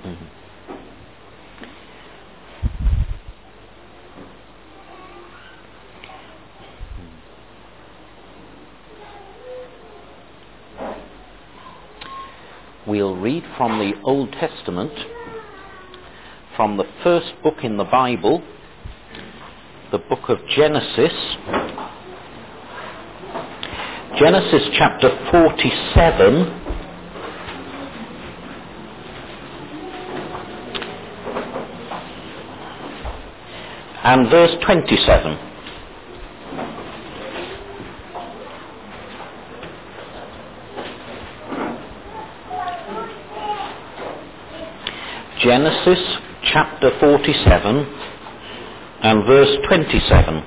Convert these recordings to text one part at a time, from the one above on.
We'll read from the Old Testament, from the first book in the Bible, the book of Genesis. Genesis chapter 47 and verse 27. Genesis chapter 47 and verse 27.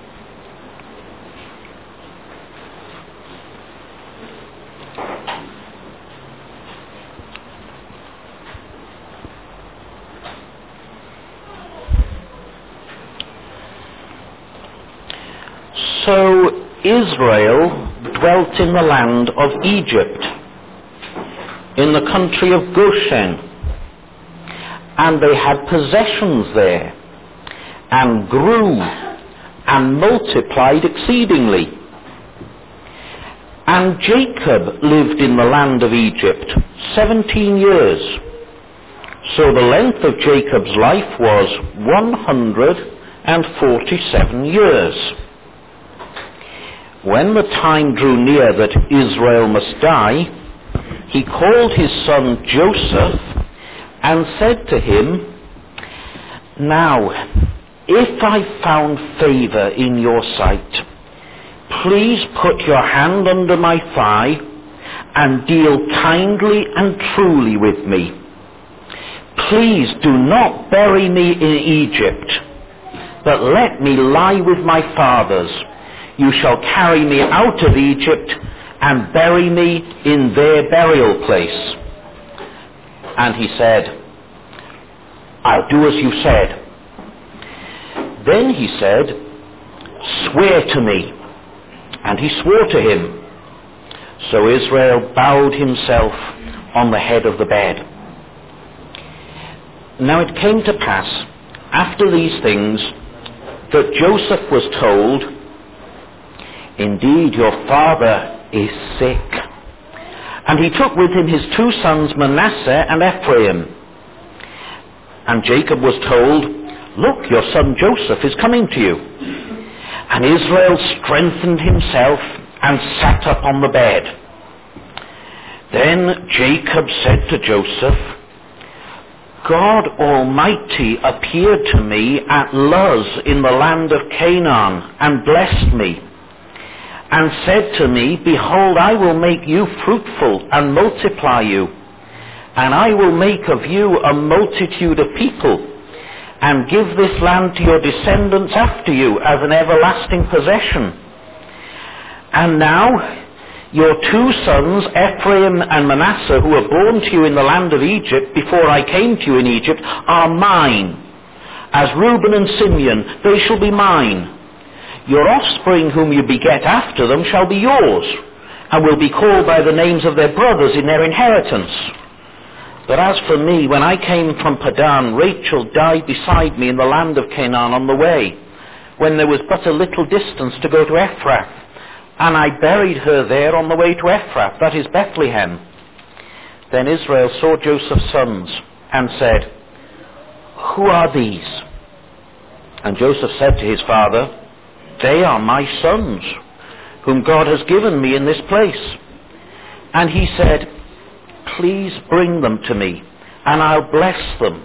So Israel dwelt in the land of Egypt, in the country of Goshen, and they had possessions there, and grew, and multiplied exceedingly. And Jacob lived in the land of Egypt 17 years. So the length of Jacob's life was 147 years. When the time drew near that Israel must die, he called his son Joseph, and said to him, Now, if I found favor in your sight, please put your hand under my thigh, and deal kindly and truly with me. Please do not bury me in Egypt, but let me lie with my fathers. You shall carry me out of Egypt, and bury me in their burial place. And he said, I'll do as you said. Then he said, Swear to me. And he swore to him. So Israel bowed himself on the head of the bed. Now it came to pass, after these things, that Joseph was told, Indeed, your father is sick. And he took with him his two sons Manasseh and Ephraim. And Jacob was told, Look, your son Joseph is coming to you. And Israel strengthened himself and sat up on the bed. Then Jacob said to Joseph, God Almighty appeared to me at Luz in the land of Canaan and blessed me, and said to me, Behold, I will make you fruitful and multiply you, and I will make of you a multitude of people, and give this land to your descendants after you as an everlasting possession. And now your two sons, Ephraim and Manasseh, who were born to you in the land of Egypt before I came to you in Egypt, are mine. As Reuben and Simeon, they shall be mine. Your offspring whom you beget after them shall be yours, and will be called by the names of their brothers in their inheritance. But as for me, when I came from Padan, Rachel died beside me in the land of Canaan on the way, when there was but a little distance to go to Ephrath, and I buried her there on the way to Ephrath, that is Bethlehem. Then Israel saw Joseph's sons, and said, Who are these? And Joseph said to his father, They are my sons, whom God has given me in this place. And he said, Please bring them to me, and I'll bless them.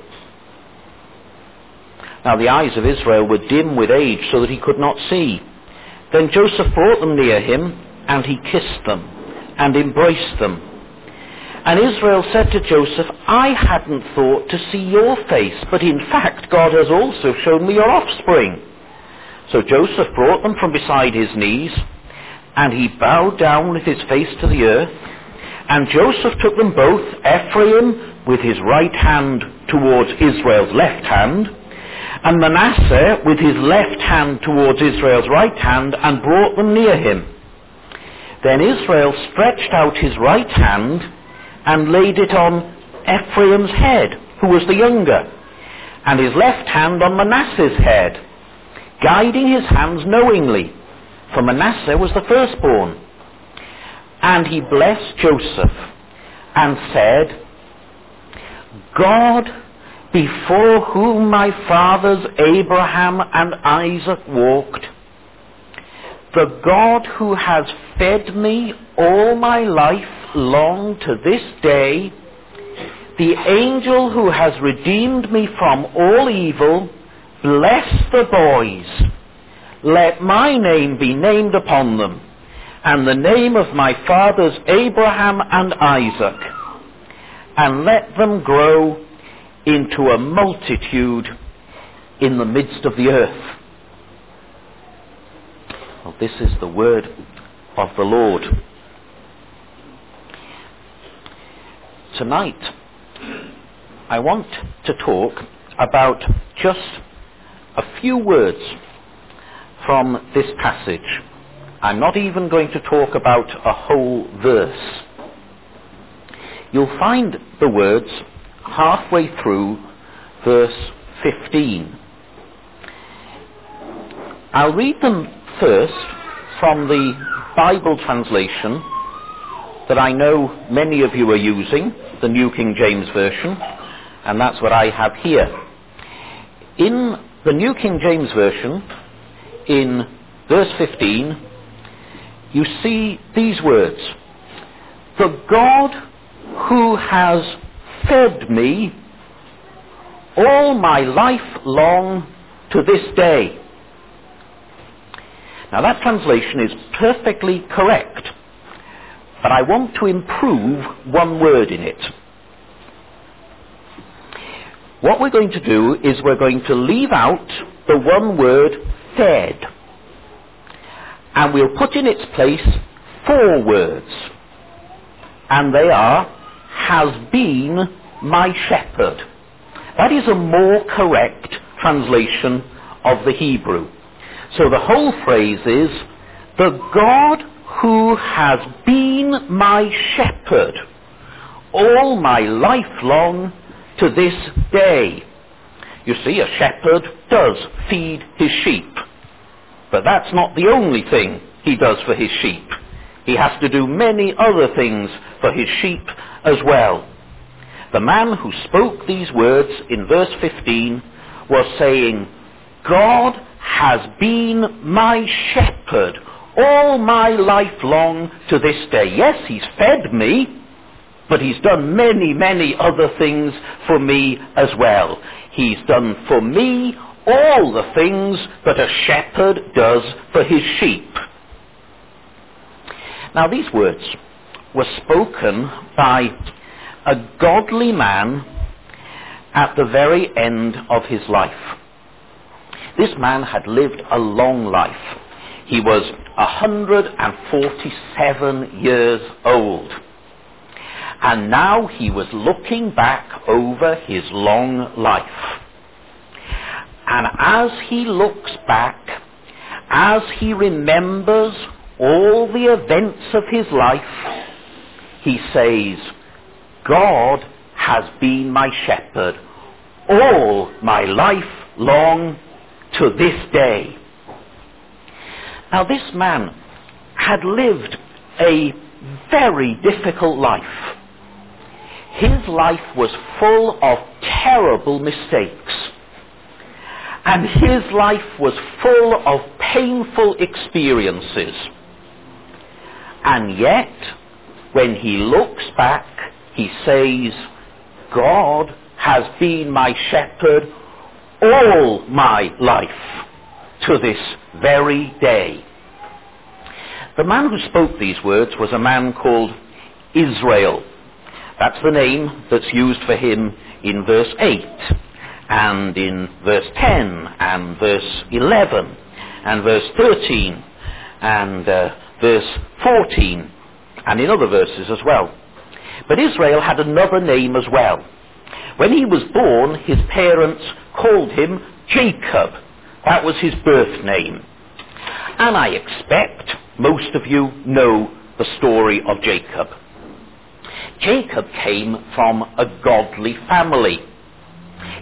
Now the eyes of Israel were dim with age, so that he could not see. Then Joseph brought them near him, and he kissed them, and embraced them. And Israel said to Joseph, I hadn't thought to see your face, but in fact God has also shown me your offspring. So Joseph brought them from beside his knees, and he bowed down with his face to the earth. And Joseph took them both, Ephraim with his right hand towards Israel's left hand, and Manasseh with his left hand towards Israel's right hand, and brought them near him. Then Israel stretched out his right hand and laid it on Ephraim's head, who was the younger, and his left hand on Manasseh's head, guiding his hands knowingly, for Manasseh was the firstborn. And he blessed Joseph and said, God, before whom my fathers Abraham and Isaac walked, the God who has fed me all my life long to this day, the angel who has redeemed me from all evil, bless the boys. Let my name be named upon them, and the name of my fathers Abraham and Isaac, and let them grow into a multitude in the midst of the earth. Well, this is the word of the Lord. Tonight, I want to talk about just a few words from this passage. I'm not even going to talk about a whole verse. You'll find the words halfway through verse 15. I'll read them first from the Bible translation that I know many of you are using, the New King James Version, and that's what I have here. In the New King James Version, in verse 15, you see these words, the God who has fed me all my life long to this day. Now that translation is perfectly correct, but I want to improve one word in it. What we're going to do is we're going to leave out the one word fed, and we'll put in its place 4 words, and they are, has been my shepherd. That is a more correct translation of the Hebrew. So the whole phrase is, the God who has been my shepherd all my life long to this day. You see, a shepherd does feed his sheep, but that's not the only thing he does for his sheep. He has to do many other things for his sheep as well. The man who spoke these words in verse 15 was saying, God has been my shepherd all my life long to this day. Yes, he's fed me, but he's done many, many other things for me as well. He's done for me all the things that a shepherd does for his sheep. Now these words were spoken by a godly man at the very end of his life. This man had lived a long life. He was 147 years old. And now he was looking back over his long life. And as he looks back, as he remembers all the events of his life, he says, God has been my shepherd all my life long to this day. Now this man had lived a very difficult life. His life was full of terrible mistakes. And his life was full of painful experiences. And yet, when he looks back, he says, God has been my shepherd all my life to this very day. The man who spoke these words was a man called Israel. That's the name that's used for him in verse 8, and in verse 10, and verse 11, and verse 13, and verse 14, and in other verses as well. But Israel had another name as well. When he was born, his parents called him Jacob. That was his birth name. And I expect most of you know the story of Jacob. Jacob came from a godly family.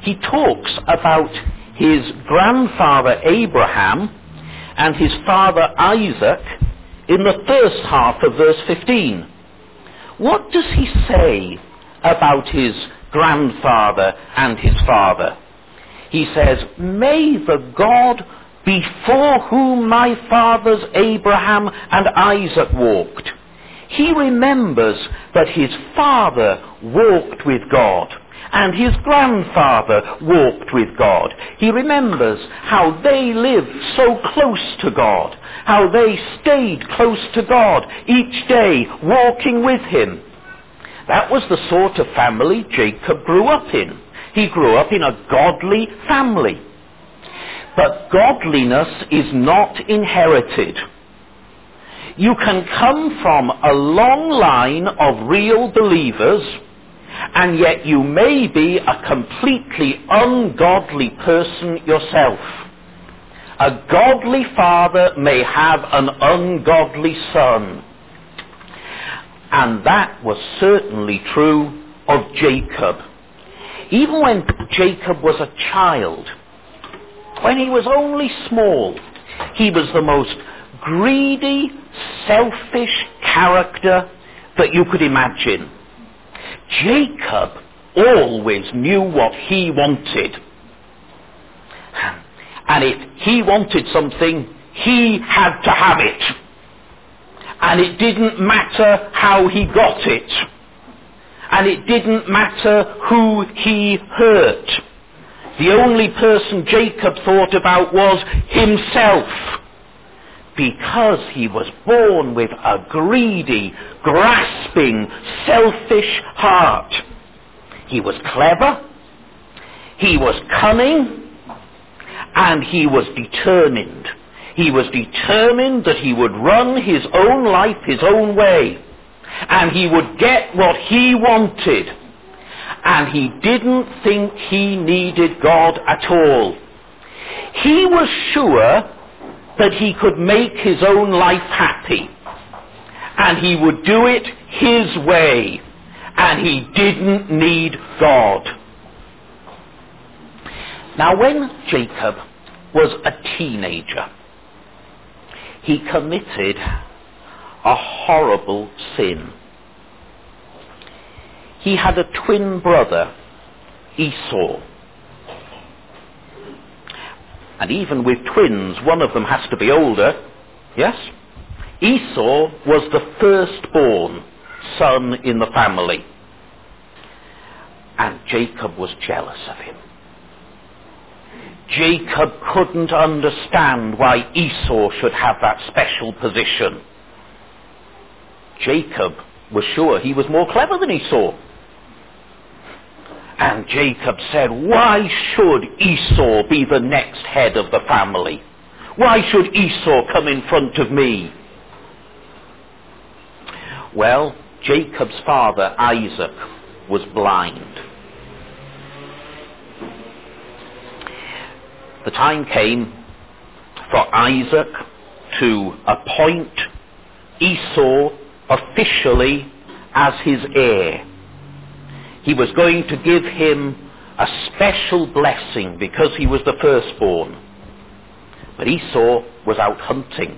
he talks about his grandfather Abraham and his father Isaac in the first half of verse 15. What does he say about his grandfather and his father? He says, "May the God before whom my fathers Abraham and Isaac walked." He remembers that his father walked with God and his grandfather walked with God. He remembers how they lived so close to God, how they stayed close to God each day, walking with him. That was the sort of family Jacob grew up in. He grew up in a godly family. But godliness is not inherited. You can come from a long line of real believers, and yet you may be a completely ungodly person yourself. A godly father may have an ungodly son. And that was certainly true of Jacob. Even when Jacob was a child, when he was only small, he was the most greedy, selfish character that you could imagine. Jacob always knew what he wanted. And if he wanted something, he had to have it. And it didn't matter how he got it. And it didn't matter who he hurt. The only person Jacob thought about was himself, because he was born with a greedy, grasping, selfish heart. He was clever, he was cunning, and he was determined. He was determined that he would run his own life his own way, and he would get what he wanted. And he didn't think he needed God at all. He was sure that he could make his own life happy, and he would do it his way, and he didn't need God. Now, when Jacob was a teenager, he committed a horrible sin. He had a twin brother, Esau. And even with twins, one of them has to be older. Yes? Esau was the firstborn son in the family. And Jacob was jealous of him. Jacob couldn't understand why Esau should have that special position. Jacob was sure he was more clever than Esau. And Jacob said, "Why should Esau be the next head of the family? Why should Esau come in front of me?" Well, Jacob's father, Isaac, was blind. The time came for Isaac to appoint Esau officially as his heir. He was going to give him a special blessing because he was the firstborn. But Esau was out hunting.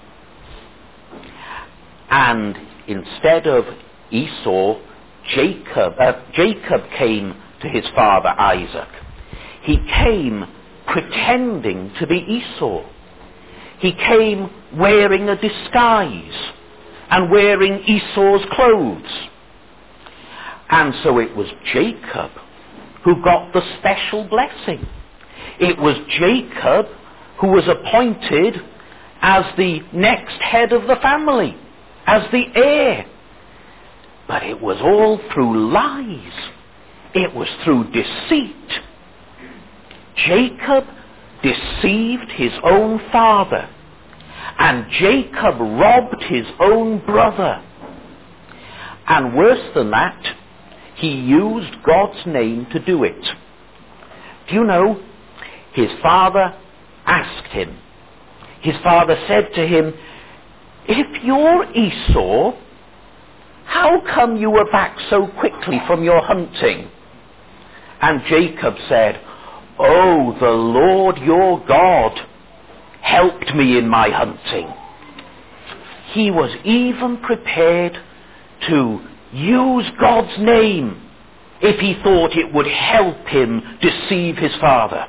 And instead of Esau, Jacob came to his father Isaac. He came pretending to be Esau. He came wearing a disguise and wearing Esau's clothes. And so it was Jacob who got the special blessing. It was Jacob who was appointed as the next head of the family, as the heir. But it was all through lies. It was through deceit. Jacob deceived his own father, and Jacob robbed his own brother. And worse than that, he used God's name to do it. Do you know, his father asked him. His father said to him, "If you're Esau, how come you were back so quickly from your hunting?" And Jacob said, "Oh, the Lord your God helped me in my hunting." He was even prepared to use God's name if he thought it would help him deceive his father.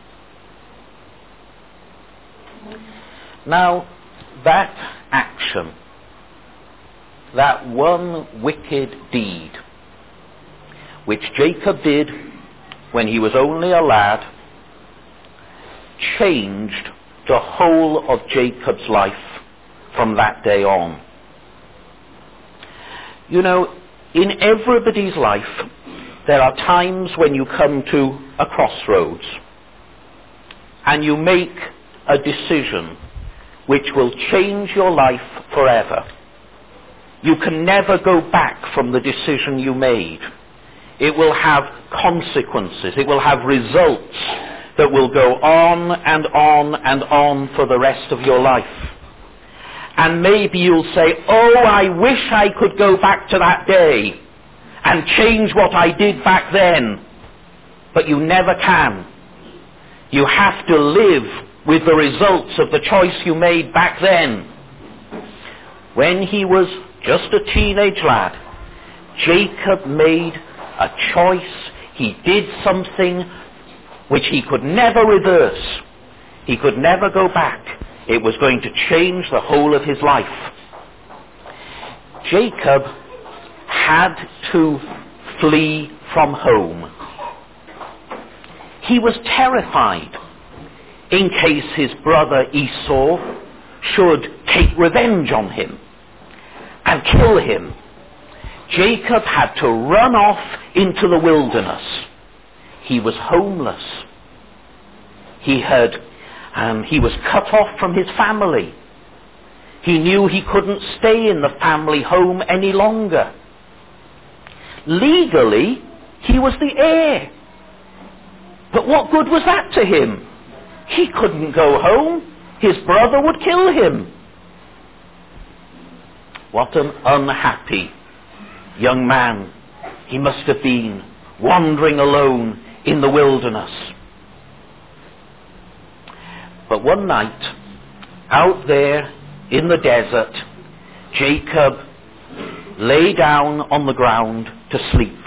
Now, that action, that one wicked deed, which Jacob did when he was only a lad, changed the whole of Jacob's life from that day on. You know, in everybody's life, there are times when you come to a crossroads and you make a decision which will change your life forever. You can never go back from the decision you made. It will have consequences. It will have results that will go on and on and on for the rest of your life. And maybe you'll say, "Oh, I wish I could go back to that day and change what I did back then." But you never can. You have to live with the results of the choice you made back then. When he was just a teenage lad, Jacob made a choice. He did something which he could never reverse. He could never go back. It was going to change the whole of his life. Jacob had to flee from home. He was terrified in case his brother Esau should take revenge on him and kill him. Jacob had to run off into the wilderness. He was homeless. He was cut off from his family. He knew he couldn't stay in the family home any longer. Legally, he was the heir. But what good was that to him? He couldn't go home. His brother would kill him. What an unhappy young man he must have been, wandering alone in the wilderness. But one night, out there in the desert, Jacob lay down on the ground to sleep.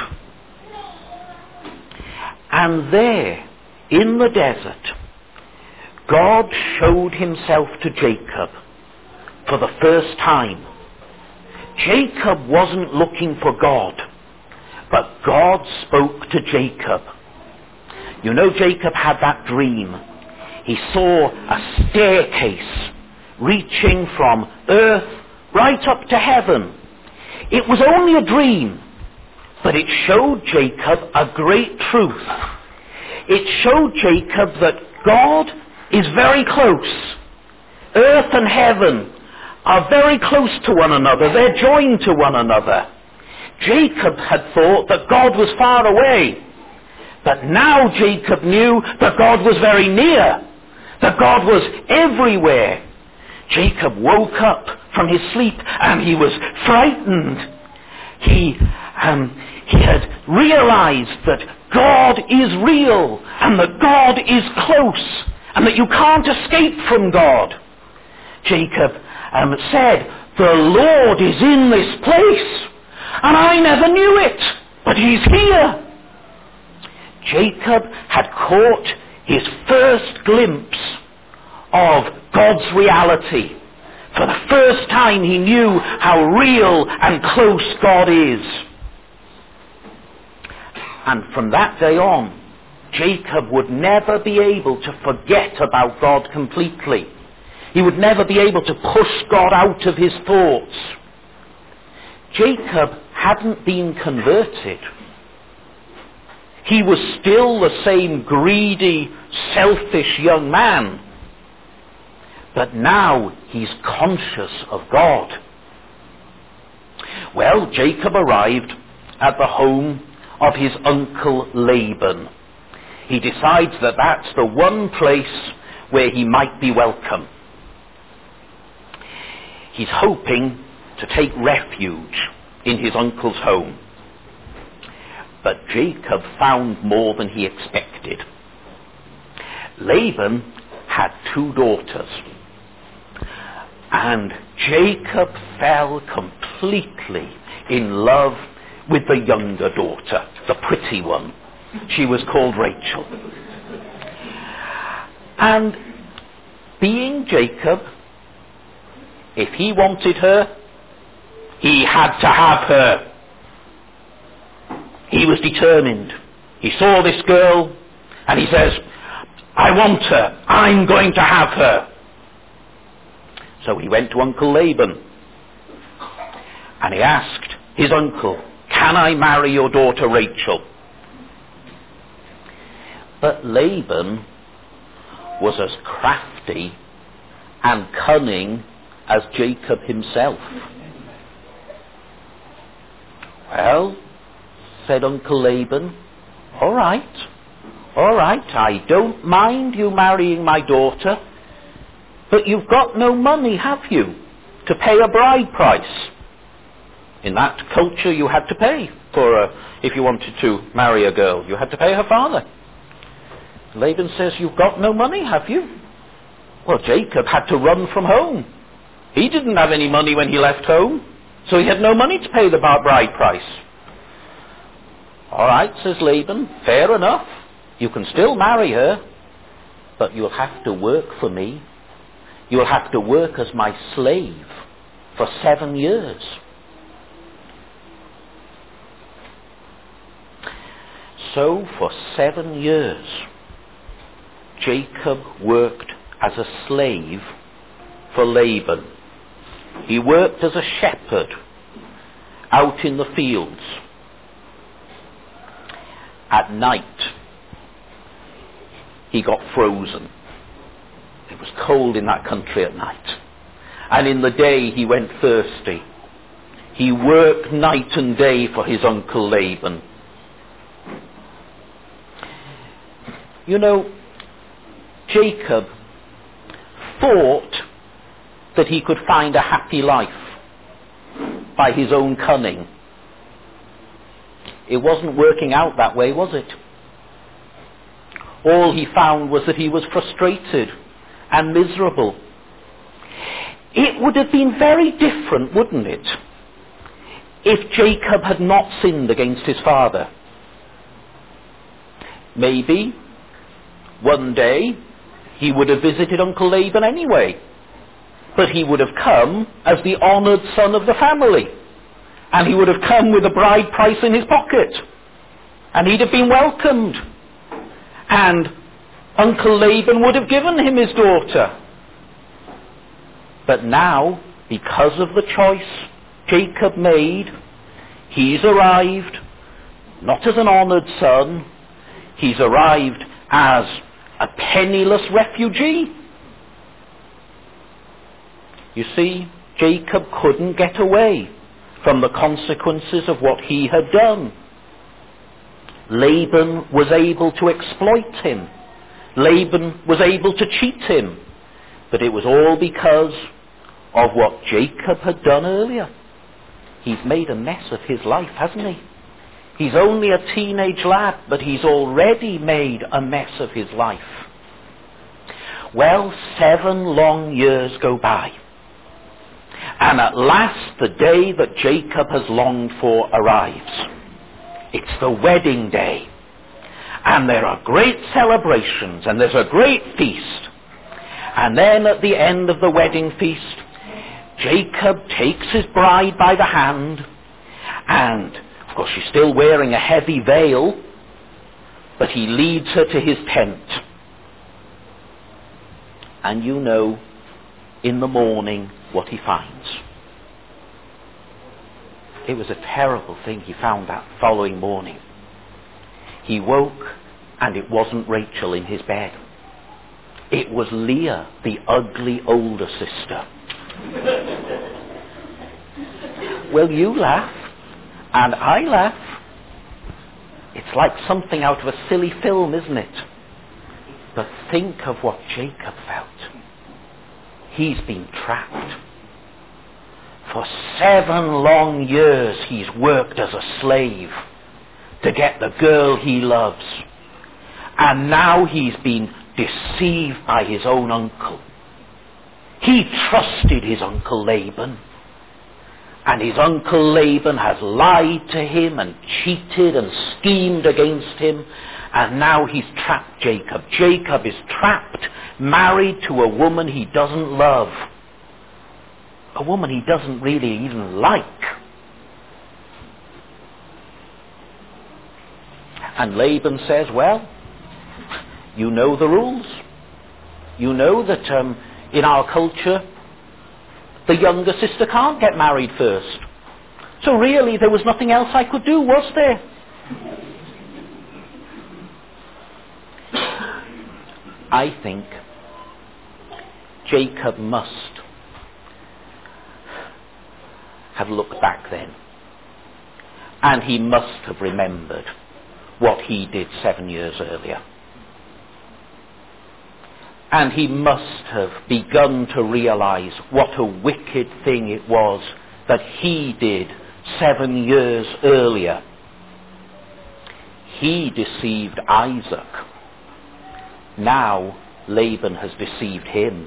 And there, in the desert, God showed himself to Jacob for the first time. Jacob wasn't looking for God, but God spoke to Jacob. You know, Jacob had that dream. He saw a staircase reaching from earth right up to heaven. It was only a dream, but it showed Jacob a great truth. It showed Jacob that God is very close. Earth and heaven are very close to one another. They're joined to one another. Jacob had thought that God was far away. But now Jacob knew that God was very near, that God was everywhere. Jacob woke up from his sleep and he was frightened. He had realized that God is real and that God is close and that you can't escape from God. Jacob said, "The Lord is in this place, and I never knew it, but he's here." Jacob had caught his first glimpse of God's reality. For the first time he knew how real and close God is. And from that day on, Jacob would never be able to forget about God completely. He would never be able to push God out of his thoughts. Jacob hadn't been converted. He was still the same greedy, selfish young man. But now he's conscious of God. Well, Jacob arrived at the home of his uncle Laban. He decides that that's the one place where he might be welcome. He's hoping to take refuge in his uncle's home. But Jacob found more than he expected. Laban had 2 daughters. And Jacob fell completely in love with the younger daughter, the pretty one. She was called Rachel. And being Jacob, if he wanted her, he had to have her. He was determined. He saw this girl and he says, I want her. I'm going to have her. So he went to Uncle Laban and he asked his uncle, can I marry your daughter Rachel? But Laban was as crafty and cunning as Jacob himself. Well, said Uncle Laban, all right, I don't mind you marrying my daughter, but you've got no money, have you, to pay a bride price? In that culture you had to pay if you wanted to marry a girl, you had to pay her father. Laban says, you've got no money, have you? Well, Jacob had to run from home. He didn't have any money when he left home, so he had no money to pay the bride price. All right, says Laban, fair enough. You can still marry her, but you'll have to work for me. You'll have to work as my slave for 7 years. So for 7 years, Jacob worked as a slave for Laban. He worked as a shepherd out in the fields. At night, he got frozen. It was cold in that country at night. And in the day, he went thirsty. He worked night and day for his uncle Laban. You know, Jacob thought that he could find a happy life by his own cunning. It wasn't working out that way, was it? All he found was that he was frustrated and miserable. It would have been very different, wouldn't it, if Jacob had not sinned against his father? Maybe one day he would have visited Uncle Laban anyway, but he would have come as the honoured son of the family, and he would have come with a bride price in his pocket, and he'd have been welcomed, and Uncle Laban would have given him his daughter. But now, because of the choice Jacob made, he's arrived not as an honoured son, he's arrived as a penniless refugee. You see, Jacob couldn't get away from the consequences of what he had done. Laban was able to exploit him. Laban was able to cheat him. But it was all because of what Jacob had done earlier. He's made a mess of his life, hasn't he? He's only a teenage lad, but he's already made a mess of his life. Well, 7 long years go by. And at last the day that Jacob has longed for arrives. It's the wedding day. And there are great celebrations, and there's a great feast. And then at the end of the wedding feast, Jacob takes his bride by the hand, and of course she's still wearing a heavy veil, but he leads her to his tent. And you know, in the morning, what he finds. It was a terrible thing he found that following morning. He woke, and it wasn't Rachel in his bed. It was Leah, the ugly older sister. Well, you laugh, and I laugh. It's like something out of a silly film, isn't it? But think of what Jacob felt. He's been trapped. For 7 long years he's worked as a slave. to get the girl he loves. And now he's been deceived by his own uncle. He trusted his uncle Laban. And his uncle Laban has lied to him and cheated and schemed against him. And now he's trapped Jacob. Jacob is trapped, married to a woman he doesn't love. A woman he doesn't really even like. And Laban says, well, you know the rules. You know that in our culture, the younger sister can't get married first. So really, there was nothing else I could do, was there? I think Jacob must have looked back then. And he must have remembered what he did 7 years earlier. And he must have begun to realize what a wicked thing it was that he did 7 years earlier. He deceived Isaac. Now Laban has deceived him.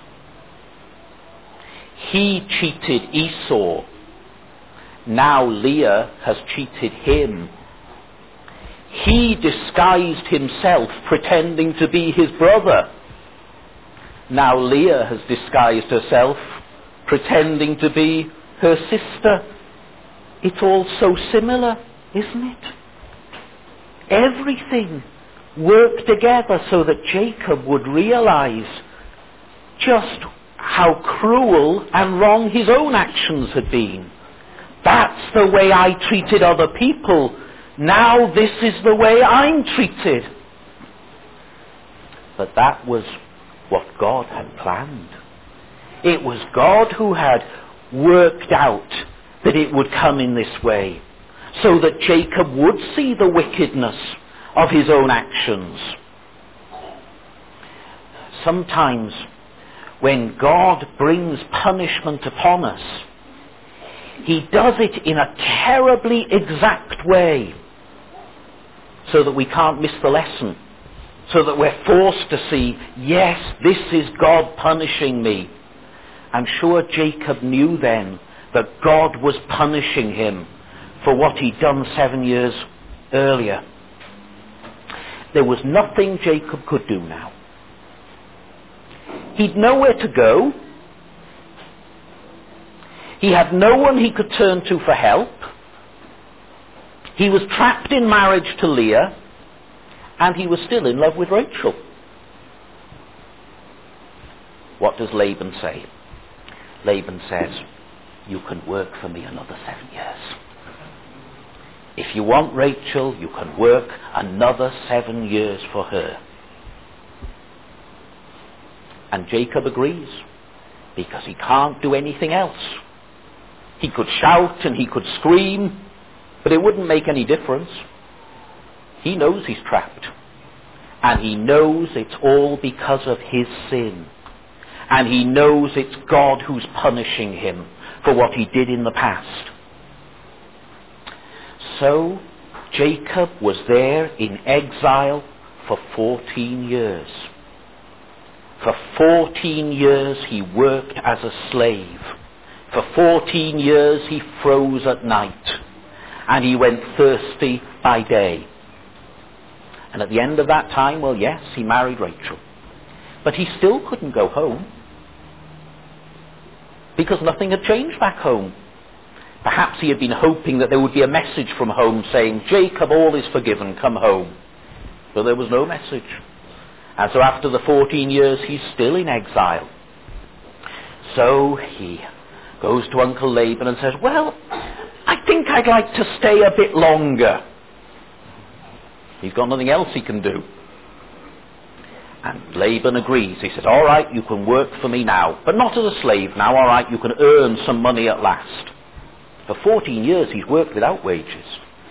He cheated Esau. Now Leah has cheated him. He disguised himself pretending to be his brother. Now Leah has disguised herself pretending to be her sister. It's all so similar, isn't it? Everything worked together so that Jacob would realize just how cruel and wrong his own actions had been. That's the way I treated other people. Now this is the way I'm treated. But that was what God had planned. It was God who had worked out that it would come in this way, so that Jacob would see the wickedness of his own actions. Sometimes when God brings punishment upon us, he does it in a terribly exact way, so that we can't miss the lesson. So that we're forced to see, yes, this is God punishing me. I'm sure Jacob knew then that God was punishing him for what he'd done 7 years earlier. There was nothing Jacob could do now. He'd nowhere to go. He had no one he could turn to for help. He was trapped in marriage to Leah. And he was still in love with Rachel. What does Laban say? Laban says, you can work for me another 7 years. If you want Rachel, you can work another 7 years for her. And Jacob agrees, because he can't do anything else. He could shout and he could scream, but it wouldn't make any difference. He knows he's trapped. And he knows it's all because of his sin. And he knows it's God who's punishing him for what he did in the past. So Jacob was there in exile for 14 years. For 14 years he worked as a slave. For 14 years he froze at night. And he went thirsty by day. And at the end of that time, well, yes, he married Rachel. But he still couldn't go home. Because nothing had changed back home. Perhaps he had been hoping that there would be a message from home saying, Jacob, all is forgiven, come home. But there was no message. And so after the 14 years, he's still in exile. So he goes to Uncle Laban and says, well, I think I'd like to stay a bit longer. He's got nothing else he can do. And Laban agrees. He says, all right, you can work for me now, but not as a slave now. All right, you can earn some money at last. For 14 years he's worked without wages.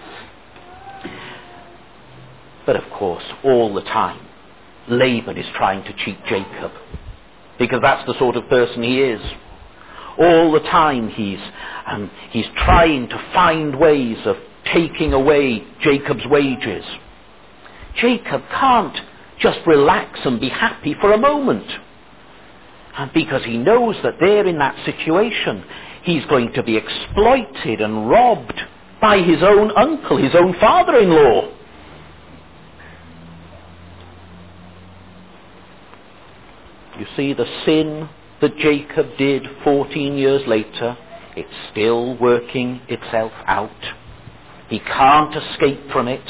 But of course, all the time, Laban is trying to cheat Jacob, because that's the sort of person he is. All the time he's trying to find ways of taking away Jacob's wages. Jacob can't just relax and be happy for a moment. And because he knows that there in that situation, he's going to be exploited and robbed by his own uncle, his own father-in-law. You see, the sin that Jacob did 14 years later, it's still working itself out. He can't escape from it.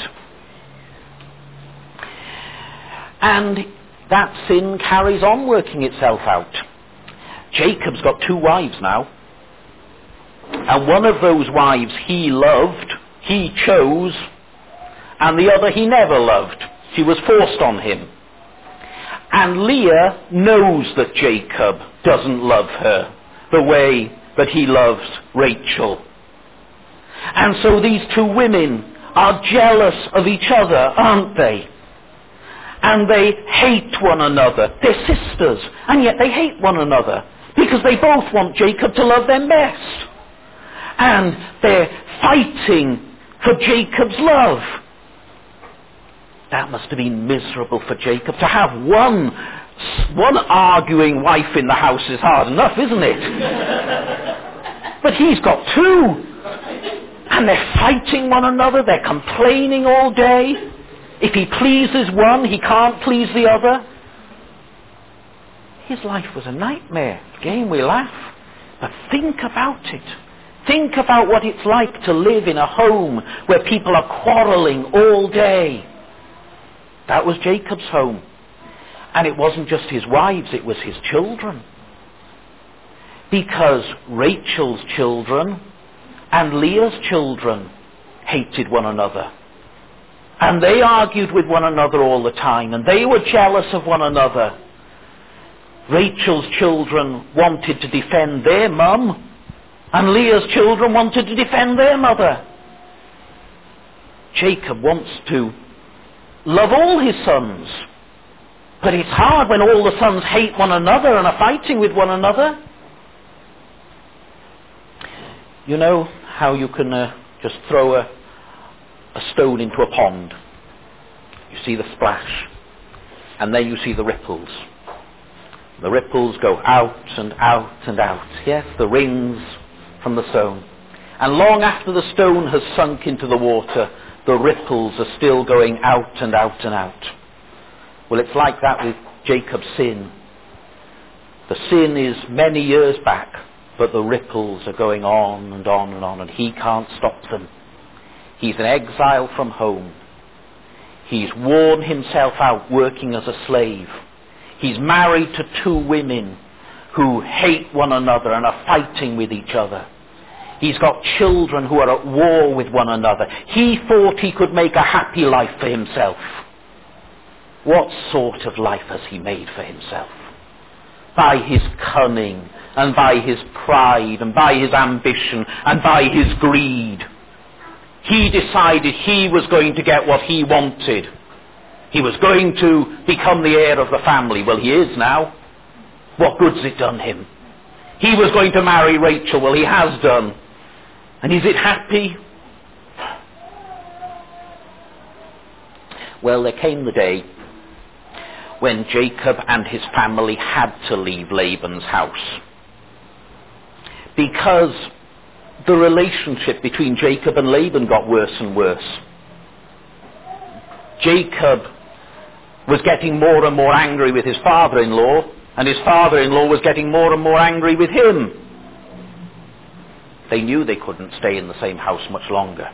And that sin carries on working itself out. Jacob's got 2 wives now. And one of those wives he loved, he chose, and the other he never loved. She was forced on him. And Leah knows that Jacob doesn't love her the way that he loves Rachel. And so these 2 women are jealous of each other, aren't they? And they hate one another. They're sisters, and yet they hate one another because they both want Jacob to love them best. And they're fighting for Jacob's love. That must have been miserable for Jacob. To have one arguing wife in the house is hard enough, isn't it? But he's got 2. And they're fighting one another. They're complaining all day. If he pleases one, he can't please the other. His life was a nightmare. Again, we laugh. But think about it. Think about what it's like to live in a home where people are quarreling all day. That was Jacob's home. And it wasn't just his wives, it was his children. Because Rachel's children and Leah's children hated one another. And they argued with one another all the time, and they were jealous of one another. Rachel's children wanted to defend their mum, and Leah's children wanted to defend their mother. Jacob wants to love all his sons, but it's hard when all the sons hate one another and are fighting with one another. You know how you can just throw a stone into a pond. You see the splash, and then you see the ripples. The ripples go out and out and out. Yes, the rings from the stone. And long after the stone has sunk into the water, the ripples are still going out and out and out. Well, it's like that with Jacob's sin. The sin is many years back, but the ripples are going on and on and on, and he can't stop them. He's an exile from home. He's worn himself out working as a slave. He's married to 2 women who hate one another and are fighting with each other. He's got children who are at war with one another. He thought he could make a happy life for himself. What sort of life has he made for himself? By his cunning, and by his pride, and by his ambition, and by his greed. He decided he was going to get what he wanted. He was going to become the heir of the family. Well, he is now. What good's it done him? He was going to marry Rachel. Well, he has done. And is it happy? Well, there came the day when Jacob and his family had to leave Laban's house. Because the relationship between Jacob and Laban got worse and worse. Jacob was getting more and more angry with his father-in-law, and his father-in-law was getting more and more angry with him. They knew they couldn't stay in the same house much longer.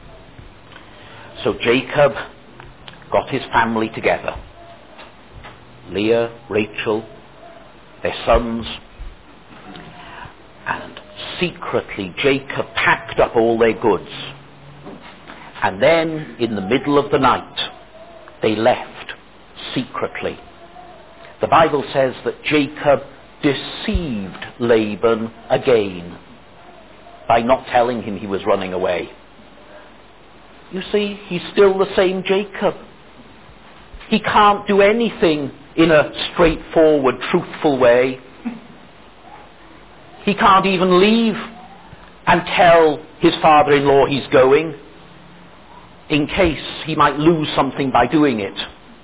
So Jacob got his family together. Leah, Rachel, their sons, and secretly Jacob packed up all their goods. And then, in the middle of the night, they left secretly. The Bible says that Jacob deceived Laban again by not telling him he was running away. You see, he's still the same Jacob. He can't do anything in a straightforward, truthful way. He can't even leave and tell his father-in-law he's going. in case he might lose something by doing it.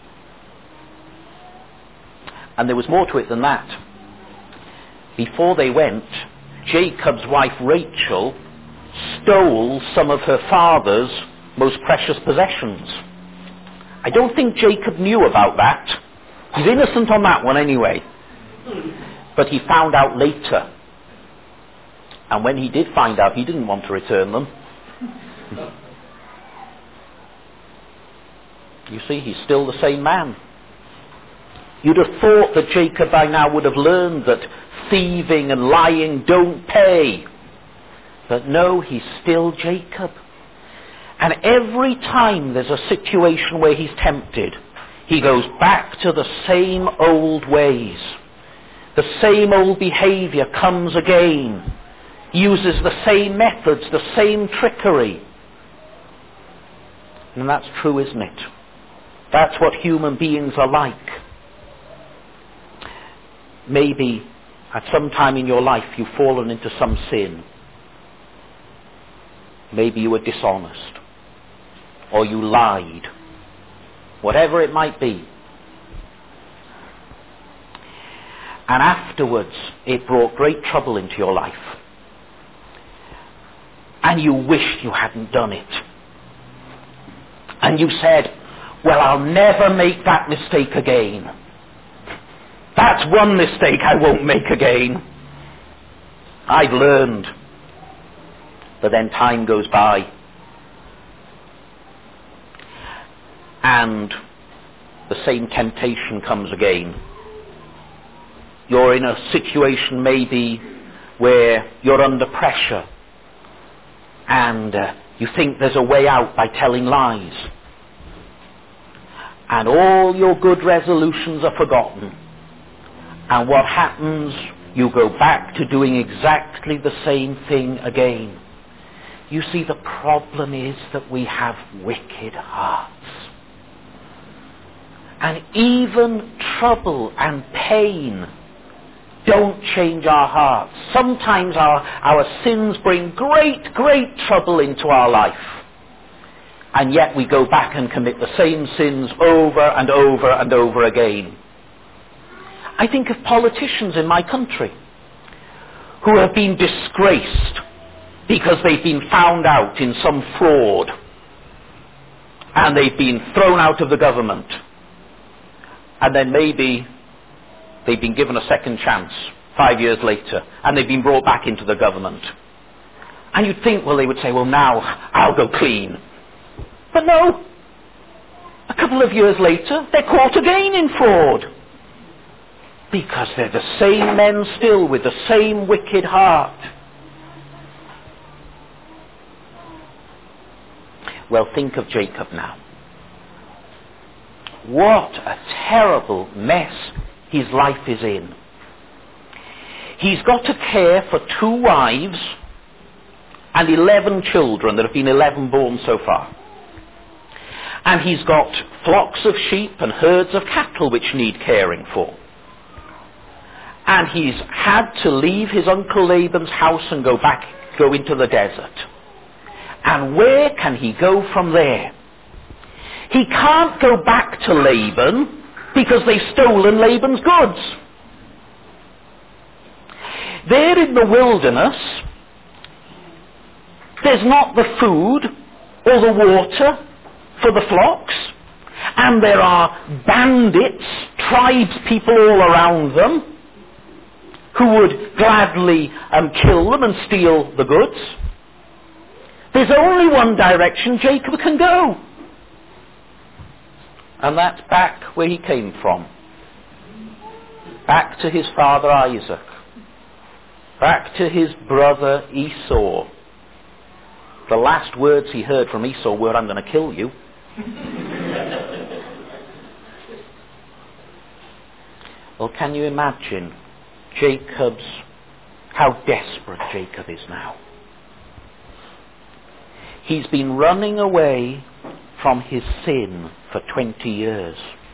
And there was more to it than that. Before they went, Jacob's wife Rachel stole some of her father's most precious possessions. I don't think Jacob knew about that. He's innocent on that one anyway. But he found out later. And when he did find out, he didn't want to return them. You see, he's still the same man. You'd have thought that Jacob by now would have learned that thieving and lying don't pay. But no, he's still Jacob. And every time there's a situation where he's tempted, he goes back to the same old ways. The same old behavior comes again. Uses the same methods, the same trickery. And that's true, isn't it? That's what human beings are like. Maybe at some time in your life you've fallen into some sin. Maybe you were dishonest, or you lied, whatever it might be. And afterwards it brought great trouble into your life. And you wished you hadn't done it. And you said, well, I'll never make that mistake again. That's one mistake I won't make again. I've learned. But then time goes by. And the same temptation comes again. You're in a situation maybe where you're under pressure. And you think there's a way out by telling lies. And all your good resolutions are forgotten. And what happens? You go back to doing exactly the same thing again. You see, the problem is that we have wicked hearts. And even trouble and pain don't change our hearts. Sometimes our sins bring great, great trouble into our life. And yet we go back and commit the same sins over and over and over again. I think of politicians in my country who have been disgraced because they've been found out in some fraud and they've been thrown out of the government. And then maybe they've been given a second chance 5 years later and they've been brought back into the government. And you'd think, well, they would say, well, now I'll go clean. But no. A couple of years later, they're caught again in fraud. Because they're the same men still with the same wicked heart. Well, think of Jacob now. What a terrible mess his life is in. He's got to care for 2 wives and 11 children. There have been 11 born so far. And he's got flocks of sheep and herds of cattle which need caring for. And he's had to leave his uncle Laban's house and go into the desert. And where can he go from there? He can't go back to Laban because they've stolen Laban's goods. There in the wilderness, there's not the food or the water for the flocks, and there are bandits, tribes people all around them, who would gladly kill them and steal the goods. There's only one direction Jacob can go. And that's back where he came from. Back to his father Isaac. Back to his brother Esau. The last words he heard from Esau were, I'm going to kill you. Well, can you imagine how desperate Jacob is now? He's been running away from his sin for 20 years.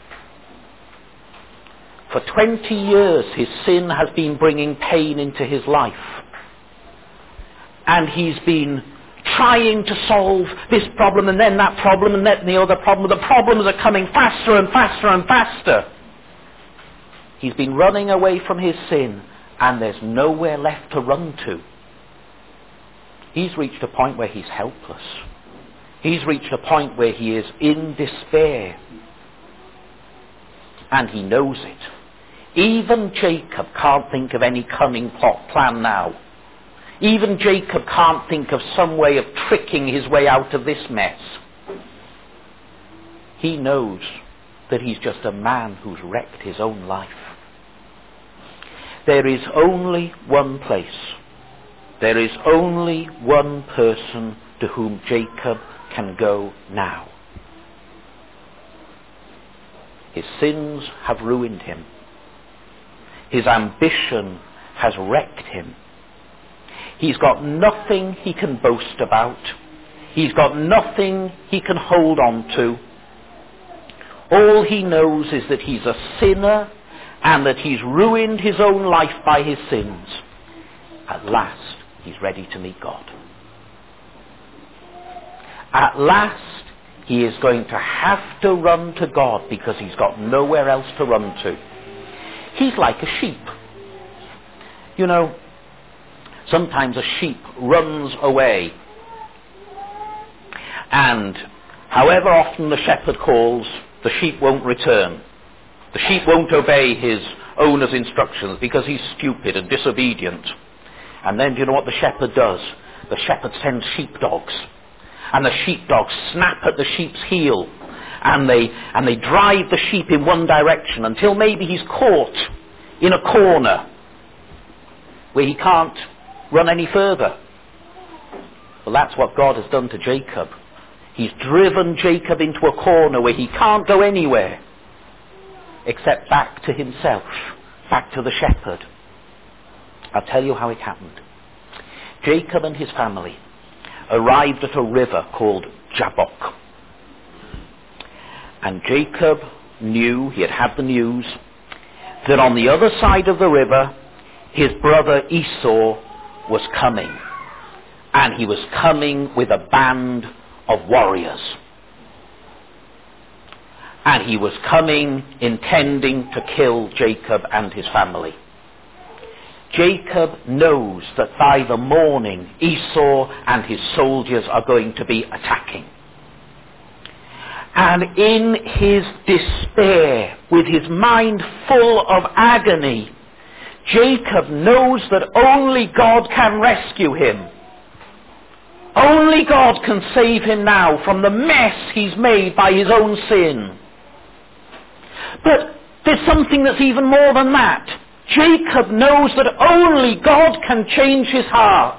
For 20 years his sin has been bringing pain into his life. And he's been trying to solve this problem and then that problem and then the other problem. The problems are coming faster and faster and faster. He's been running away from his sin, and there's nowhere left to run to. He's reached a point where he's helpless. He's reached a point where he is in despair. And he knows it. Even Jacob can't think of any cunning plan now. Even Jacob can't think of some way of tricking his way out of this mess. He knows that he's just a man who's wrecked his own life. There is only one place. There is only one person to whom Jacob can go now. His sins have ruined him. His ambition has wrecked him. He's got nothing he can boast about. He's got nothing he can hold on to. All he knows is that he's a sinner and that he's ruined his own life by his sins. At last, he's ready to meet God. At last, he is going to have to run to God because he's got nowhere else to run to. He's like a sheep. You know, sometimes a sheep runs away, and however often the shepherd calls, the sheep won't return. The sheep won't obey his owner's instructions because he's stupid and disobedient. And then do you know what the shepherd does? The shepherd sends sheepdogs. And the sheepdogs snap at the sheep's heel. And they drive the sheep in one direction until maybe he's caught in a corner where he can't run any further. Well, that's what God has done to Jacob. He's driven Jacob into a corner where he can't go anywhere except back to himself, back to the shepherd. I'll tell you how it happened. Jacob and his family arrived at a river called Jabbok. And Jacob knew, he had had the news, that on the other side of the river, his brother Esau was coming. And he was coming with a band of warriors. And he was coming intending to kill Jacob and his family. Jacob knows that by the morning Esau and his soldiers are going to be attacking. And in his despair, with his mind full of agony, Jacob knows that only God can rescue him. Only God can save him now from the mess he's made by his own sin. But there's something that's even more than that. Jacob knows that only God can change his heart.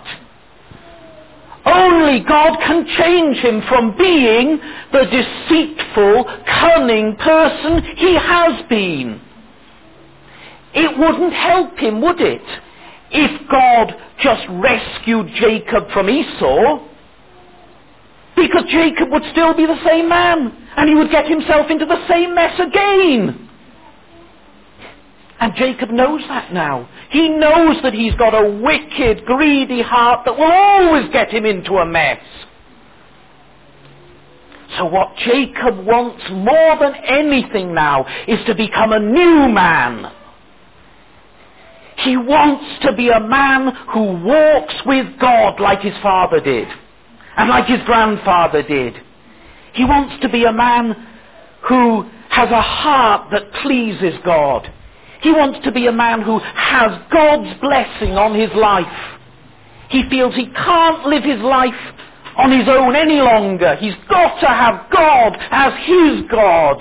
Only God can change him from being the deceitful, cunning person he has been. It wouldn't help him, would it, if God just rescued Jacob from Esau? Because Jacob would still be the same man, and he would get himself into the same mess again. And Jacob knows that now. He knows that he's got a wicked, greedy heart that will always get him into a mess. So what Jacob wants more than anything now is to become a new man. He wants to be a man who walks with God like his father did, and like his grandfather did. He wants to be a man who has a heart that pleases God. He wants to be a man who has God's blessing on his life. He feels he can't live his life on his own any longer. He's got to have God as his God.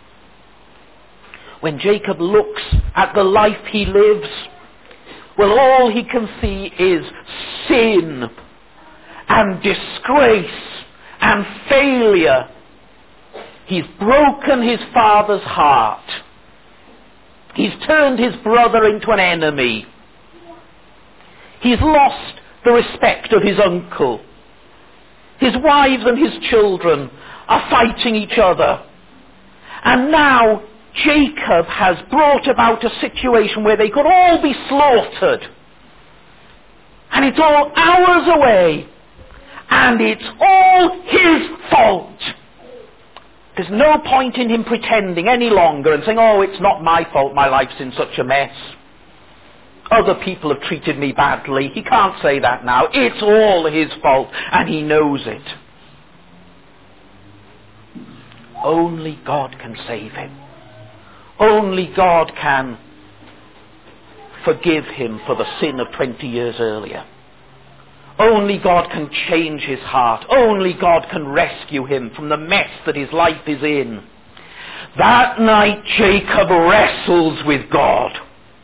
When Jacob looks at the life he lives, well, all he can see is sin and disgrace and failure. He's broken his father's heart. He's turned his brother into an enemy. He's lost the respect of his uncle. His wives and his children are fighting each other. And now Jacob has brought about a situation where they could all be slaughtered. And it's all hours away. And it's all his fault. There's no point in him pretending any longer and saying, oh, it's not my fault, my life's in such a mess. Other people have treated me badly. He can't say that now. It's all his fault, and he knows it. Only God can save him. Only God can forgive him for the sin of 20 years earlier. Only God can change his heart. Only God can rescue him from the mess that his life is in. That night Jacob wrestles with God.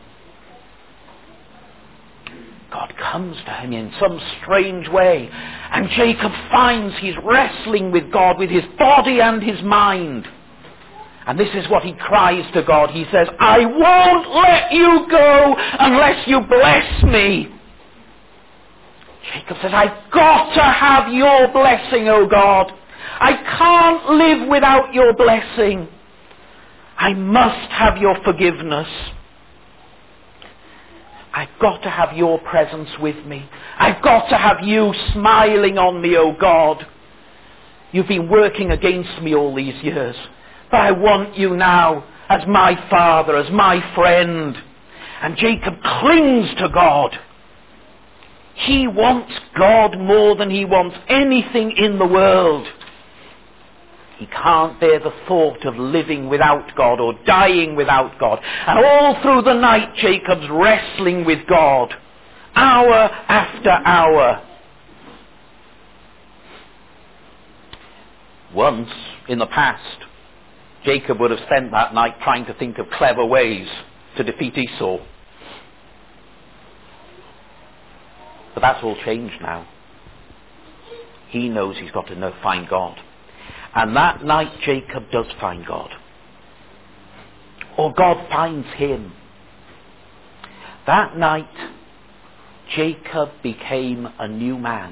God comes to him in some strange way, and Jacob finds he's wrestling with God with his body and his mind. And this is what he cries to God. He says, I won't let you go unless you bless me. Jacob says, I've got to have your blessing, O God. I can't live without your blessing. I must have your forgiveness. I've got to have your presence with me. I've got to have you smiling on me, O God. You've been working against me all these years, but I want you now as my father, as my friend. And Jacob clings to God. He wants God more than he wants anything in the world. He can't bear the thought of living without God or dying without God. And all through the night, Jacob's wrestling with God, hour after hour. Once, in the past, Jacob would have spent that night trying to think of clever ways to defeat Esau. But that's all changed now. He knows he's got to find God. And that night Jacob does find God. Or God finds him. That night Jacob became a new man.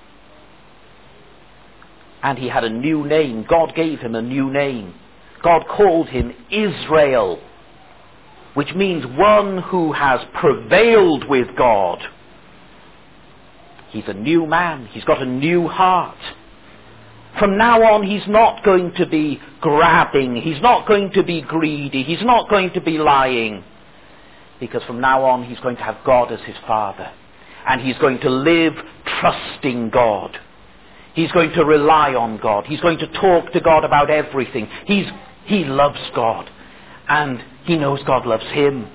And he had a new name. God gave him a new name. God called him Israel, which means one who has prevailed with God. He's a new man. He's got a new heart. From now on, he's not going to be grabbing. He's not going to be greedy. He's not going to be lying. Because from now on, he's going to have God as his father. And he's going to live trusting God. He's going to rely on God. He's going to talk to God about everything. He loves God. And he knows God loves him.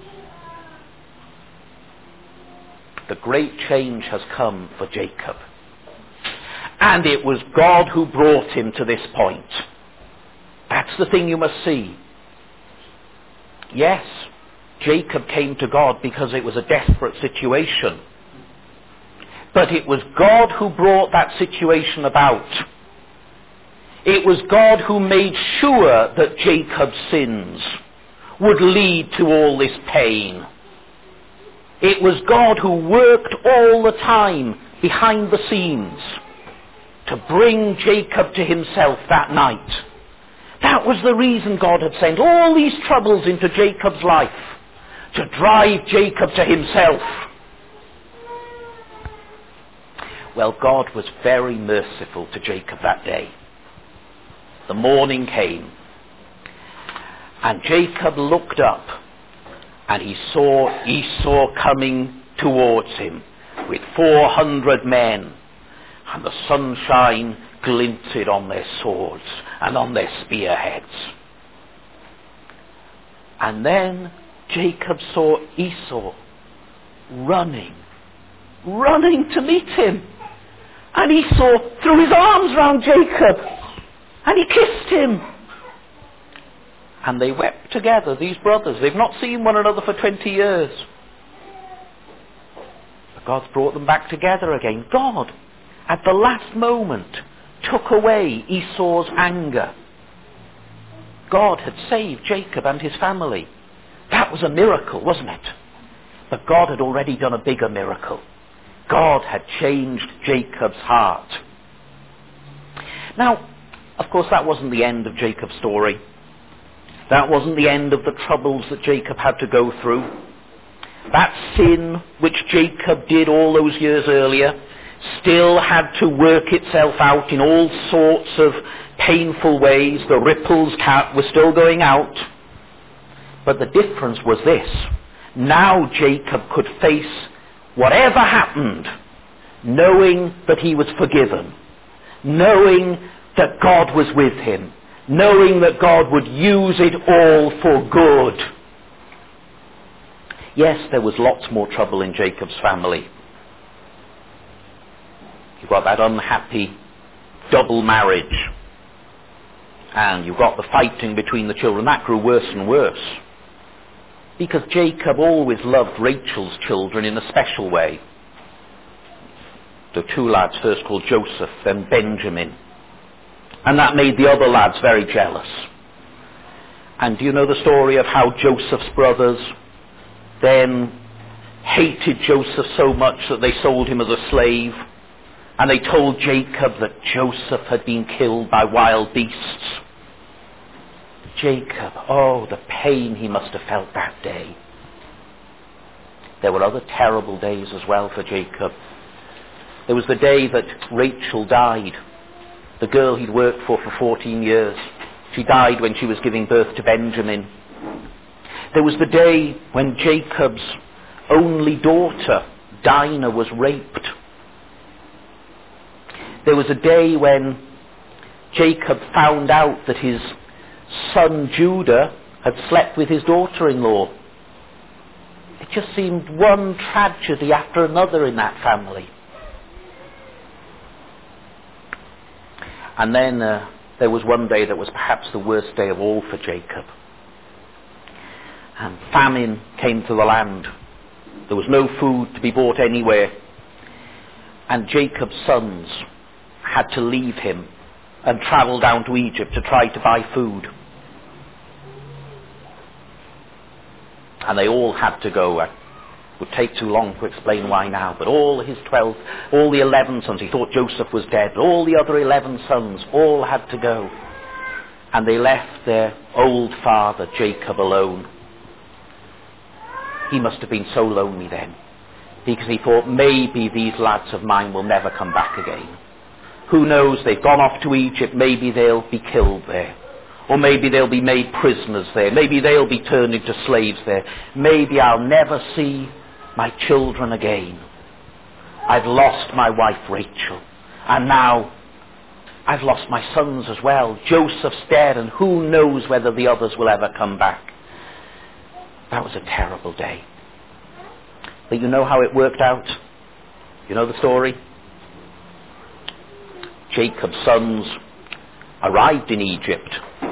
The great change has come for Jacob. And it was God who brought him to this point. That's the thing you must see. Yes, Jacob came to God because it was a desperate situation. But it was God who brought that situation about. It was God who made sure that Jacob's sins would lead to all this pain. It was God who worked all the time behind the scenes to bring Jacob to himself that night. That was the reason God had sent all these troubles into Jacob's life, to drive Jacob to himself. Well, God was very merciful to Jacob that day. The morning came, and Jacob looked up, and he saw Esau coming towards him with 400 men, and the sunshine glinted on their swords and on their spearheads. And then Jacob saw Esau running to meet him. And Esau threw his arms round Jacob and he kissed him. And they wept together, these brothers. They've not seen one another for 20 years. But God's brought them back together again. God, at the last moment, took away Esau's anger. God had saved Jacob and his family. That was a miracle, wasn't it? But God had already done a bigger miracle. God had changed Jacob's heart. Now, of course, that wasn't the end of Jacob's story. That wasn't the end of the troubles that Jacob had to go through. That sin which Jacob did all those years earlier still had to work itself out in all sorts of painful ways. The ripples were still going out. But the difference was this. Now Jacob could face whatever happened, knowing that he was forgiven, knowing that God was with him, knowing that God would use it all for good. Yes, there was lots more trouble in Jacob's family. You've got that unhappy double marriage, and you've got the fighting between the children. That grew worse and worse, because Jacob always loved Rachel's children in a special way. The two lads first called Joseph, then Benjamin. And that made the other lads very jealous. And do you know the story of how Joseph's brothers then hated Joseph so much that they sold him as a slave? And they told Jacob that Joseph had been killed by wild beasts. Jacob, oh, the pain he must have felt that day. There were other terrible days as well for Jacob. There was the day that Rachel died, the girl he'd worked for 14 years. She died when she was giving birth to Benjamin. There was the day when Jacob's only daughter, Dinah, was raped. There was a day when Jacob found out that his son Judah had slept with his daughter-in-law. It just seemed one tragedy after another in that family. And then there was one day that was perhaps the worst day of all for Jacob. And famine came to the land. There was no food to be bought anywhere. And Jacob's sons had to leave him and travel down to Egypt to try to buy food. And they all had to go. It would take too long to explain why now, but all the 11 sons, he thought Joseph was dead, but all the other 11 sons all had to go. And they left their old father, Jacob, alone. He must have been so lonely then, because he thought, maybe these lads of mine will never come back again. Who knows, they've gone off to Egypt, maybe they'll be killed there. Or maybe they'll be made prisoners there. Maybe they'll be turned into slaves there. Maybe I'll never see my children again. I've lost my wife Rachel. And now I've lost my sons as well. Joseph's dead, and who knows whether the others will ever come back. That was a terrible day. But you know how it worked out? You know the story? Jacob's sons arrived in Egypt,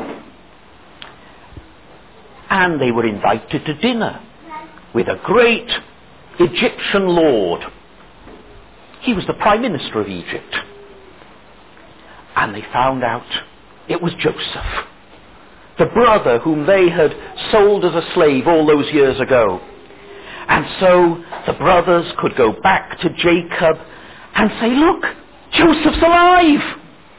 and they were invited to dinner with a great Egyptian lord. He was the prime minister of Egypt. And they found out it was Joseph, the brother whom they had sold as a slave all those years ago. And so the brothers could go back to Jacob and say, look, Joseph's alive.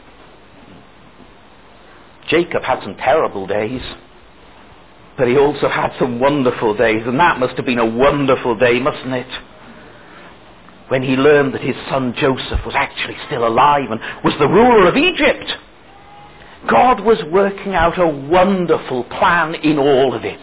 Jacob had some terrible days, but he also had some wonderful days, and that must have been a wonderful day, mustn't it? When he learned that his son Joseph was actually still alive and was the ruler of Egypt. God was working out a wonderful plan in all of it.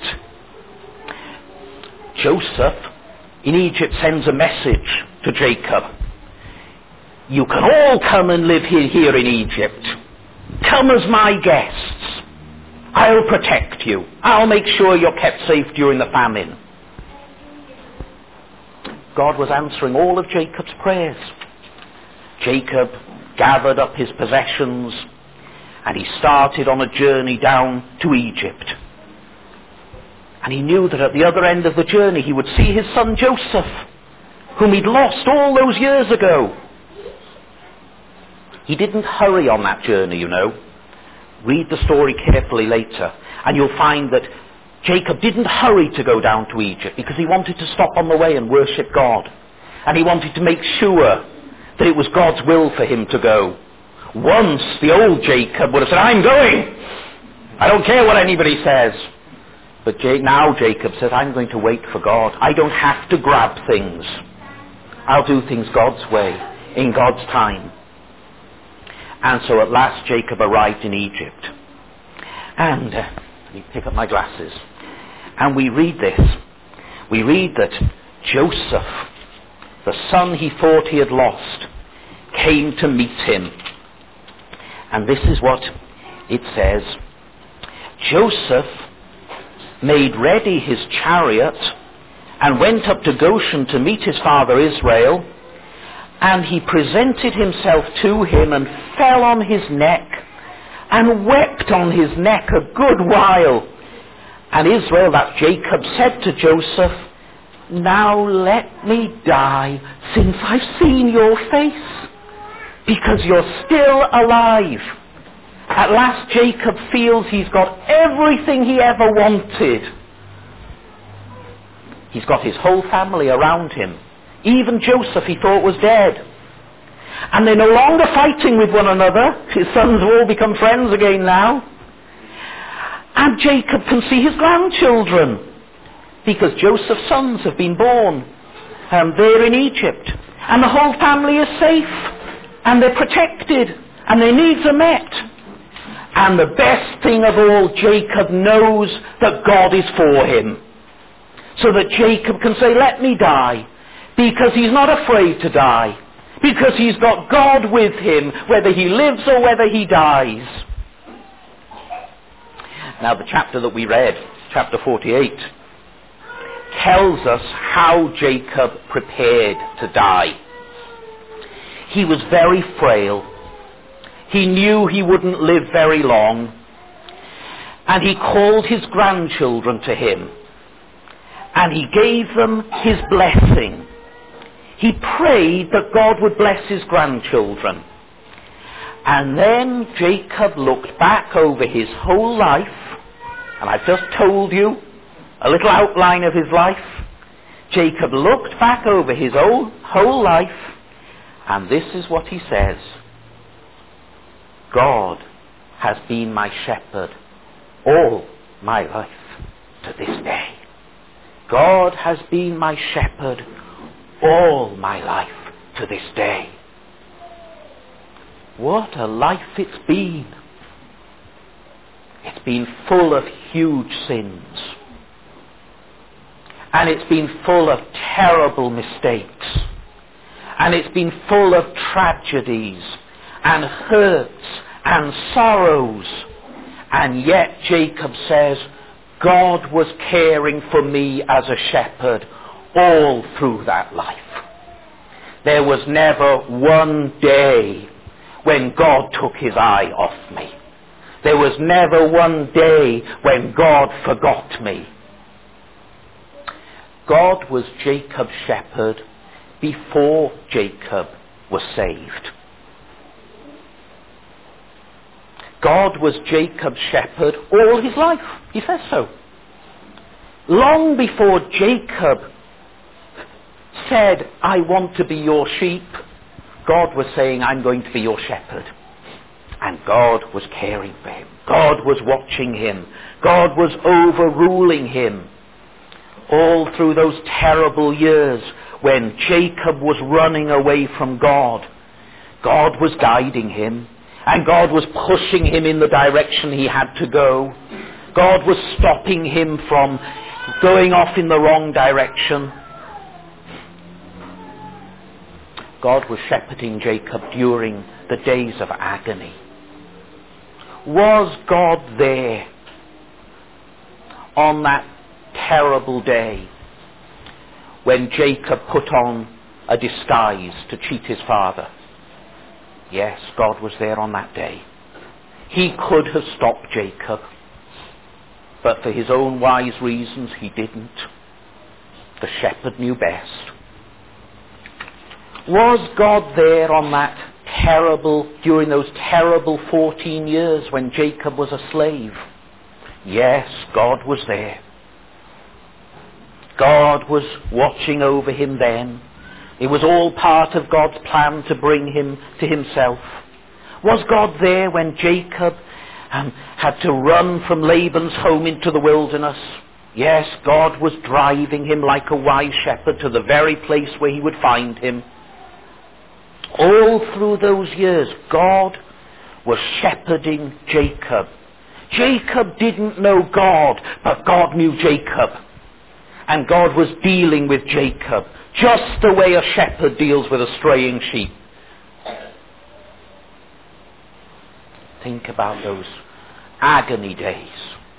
Joseph in Egypt sends a message to Jacob. You can all come and live here in Egypt. Come as my guests. I'll protect you. I'll make sure you're kept safe during the famine. God was answering all of Jacob's prayers. Jacob gathered up his possessions and he started on a journey down to Egypt. And he knew that at the other end of the journey he would see his son Joseph, whom he'd lost all those years ago. He didn't hurry on that journey, you know. Read the story carefully later, and you'll find that Jacob didn't hurry to go down to Egypt because he wanted to stop on the way and worship God. And he wanted to make sure that it was God's will for him to go. Once the old Jacob would have said, I'm going. I don't care what anybody says. But now Jacob says, I'm going to wait for God. I don't have to grab things. I'll do things God's way. in God's time. And so at last Jacob arrived in Egypt. And let me pick up my glasses. And we read this. We read that Joseph, the son he thought he had lost, came to meet him. And this is what it says. Joseph made ready his chariot and went up to Goshen to meet his father Israel. And he presented himself to him and fell on his neck and wept on his neck a good while. And Israel, that's Jacob, said to Joseph, "Now let me die, since I've seen your face, because you're still alive." At last Jacob feels he's got everything he ever wanted. He's got his whole family around him. Even Joseph he thought was dead. And they're no longer fighting with one another. His sons have all become friends again now. And Jacob can see his grandchildren, because Joseph's sons have been born. And they're in Egypt. And the whole family is safe. And they're protected. And their needs are met. And the best thing of all, Jacob knows that God is for him. So that Jacob can say, "Let me die." Because he's not afraid to die. Because he's got God with him, whether he lives or whether he dies. Now the chapter that we read, chapter 48, tells us how Jacob prepared to die. He was very frail. He knew he wouldn't live very long. And he called his grandchildren to him. And he gave them his blessing. He prayed that God would bless his grandchildren. And then Jacob looked back over his whole life, and I've just told you a little outline of his life. Jacob looked back over his whole life, and this is what he says. God has been my shepherd all my life to this day. God has been my shepherd all my life to this day. What a life it's been. It's been full of huge sins. And it's been full of terrible mistakes. And it's been full of tragedies and hurts and sorrows. And yet Jacob says, God was caring for me as a shepherd all through that life. There was never one day when God took his eye off me. There was never one day when God forgot me. God was Jacob's shepherd before Jacob was saved. God was Jacob's shepherd all his life. He says so. Long before Jacob said, "I want to be your sheep," God was saying, "I'm going to be your shepherd." And God was caring for him. God was watching him. God was overruling him. All through those terrible years when Jacob was running away from God, God was guiding him. And God was pushing him in the direction he had to go. God was stopping him from going off in the wrong direction. God was shepherding Jacob during the days of agony. Was God there on that terrible day when Jacob put on a disguise to cheat his father? Yes, God was there on that day. He could have stopped Jacob, but for his own wise reasons he didn't. The shepherd knew best. Was God there on that during those terrible 14 years when Jacob was a slave? Yes, God was there. God was watching over him then. It was all part of God's plan to bring him to himself. Was God there when Jacob had to run from Laban's home into the wilderness? Yes, God was driving him like a wise shepherd to the very place where he would find him. All through those years, God was shepherding Jacob. Jacob didn't know God, but God knew Jacob. And God was dealing with Jacob, just the way a shepherd deals with a straying sheep. Think about those agony days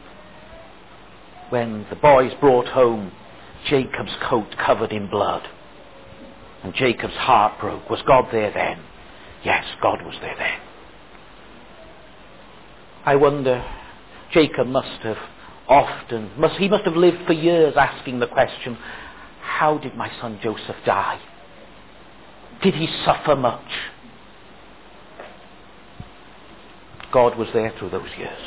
when the boys brought home Jacob's coat covered in blood. And Jacob's heart broke. Was God there then? Yes, God was there then. I wonder, Jacob must have lived for years asking the question, how did my son Joseph die? Did he suffer much? God was there through those years.